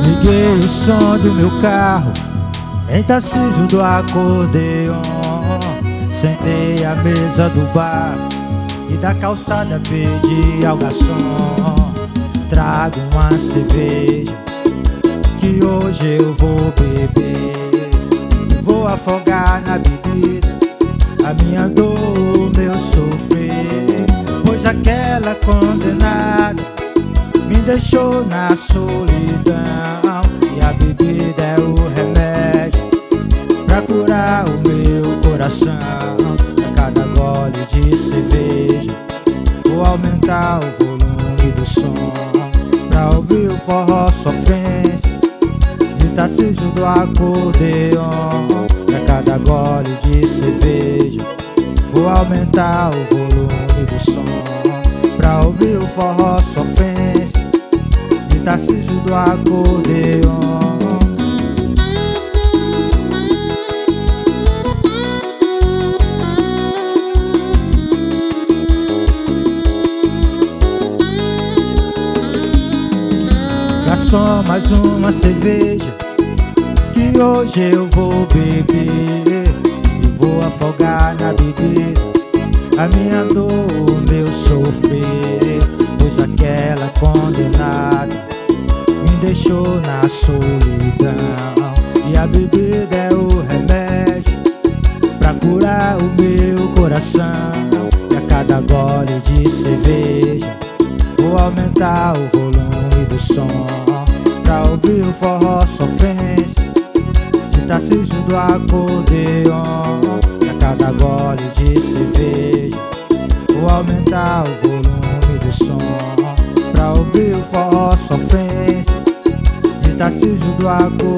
Liguei o som do meu carro em Tarcísio do acordeon. Sentei à mesa do bar e da calçada pedi ao garçom: traga uma cerveja que hoje eu vou beber. Vou afogar na bebida a minha dor, o meu sofrer, pois aquela condenada me deixou na solidão. E a bebida é o remédio pra curar o meu coração. A cada gole de cerveja vou aumentar o volume do som pra ouvir o forró sofrência de Tarcísio do acordeon. A cada gole de cerveja vou aumentar o volume do som pra ouvir o forró sofrência de Tarcísio do acordeon. Garçom, mais uma cerveja que hoje eu vou beber. E vou afogar na bebida a minha dor, o meu sofrer, pois aquela condenada me deixou na solidão. E a bebida é o remédio pra curar o meu coração. E a cada gole de cerveja vou aumentar o volume do som pra ouvir o forró sofrência de Tarcísio do acordeon. E a cada gole de cerveja vou aumentar o volume do som pra ouvir o forró sofrência de Tarcísio do acordeon.